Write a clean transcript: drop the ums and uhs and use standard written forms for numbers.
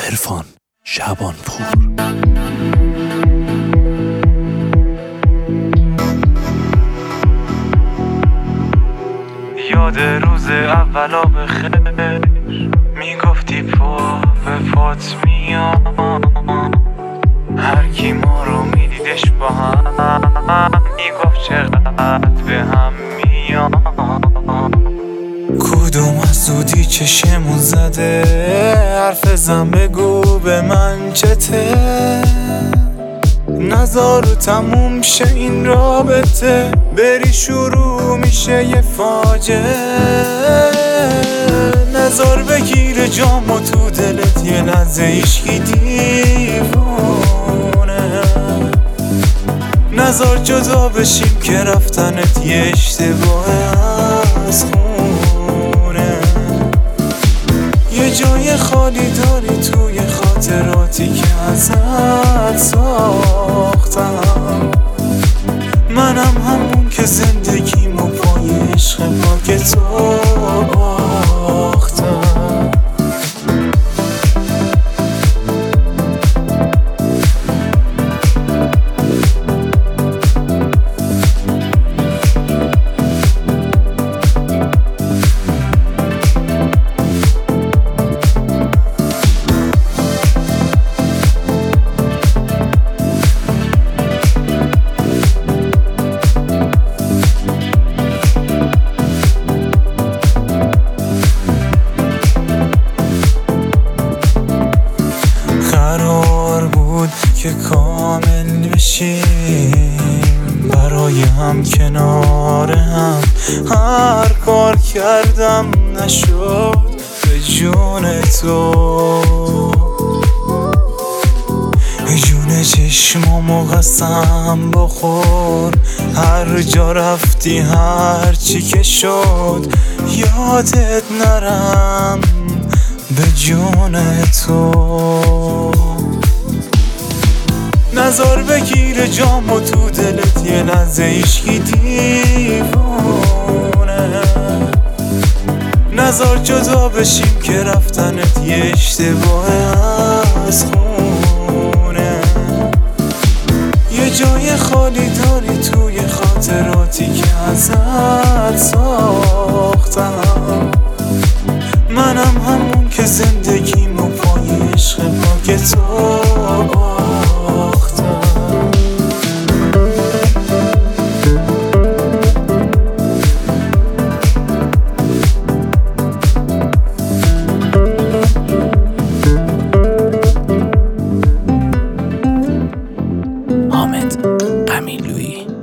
عرفان شعبانپور. یاد روز اولا بخیر میگفتی پا به پات میام، هر کی ما رو میدیدش با هم میگفت چقدر به هم میام. کدوم از زودی چشمون زده، حرف زن بگو به من چته، نذار تموم شه این رابطه، بری شروع میشه یه فاجعه. نذار بگیره جامو تو دلت یه لحظه عشقی دیوونه، نذار جدا بشیم که رفتنت یه اشتباه از خونه. یه جای خالی داری توی خاطراتی که ازت ساختم، منم همون که زندگیمو پای عشق پاک تو باختم. قرار بود که کامل بشیم، برای هم کنار هم هر کار کردم نشد به جون تو. جون چشمامو قسم بخور، هر جا رفتی هر چی که شد یادت نرم به جون تو. نذار بگیره جامو تو دلت یه لحظه عشقی دیوونه، نذار جدا بشیم که رفتنت یه اشتباه از خونه. یه جای خالی داری توی خاطراتی که ازت ساختم، منم همون که زندگیمو پای عشق پاک تو باختم. حامد قمیلویی.